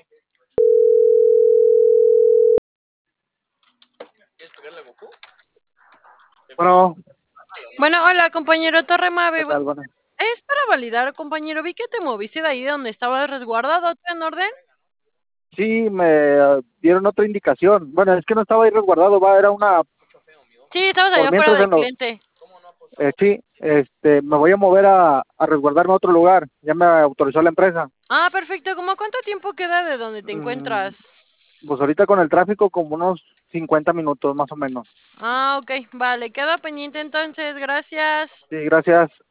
Bueno, Bueno, hola, compañero Torremave. ¿qué tal? Bueno, Es para validar, compañero. Vi que te moviste de ahí donde estabas resguardado. ¿Todo en orden? sí, me dieron otra indicación. Bueno, es que no estaba ahí resguardado, era una Sí, estabas por allá afuera mientras del cliente. sí, me voy a mover a resguardarme a otro lugar. Ya me autorizó la empresa. Ah, perfecto. ¿Cómo cuánto tiempo queda de donde te Mm, encuentras? pues ahorita con el tráfico como unos 50 minutos más o menos. Ah, ok. Vale, queda pendiente entonces. Gracias. Sí, gracias.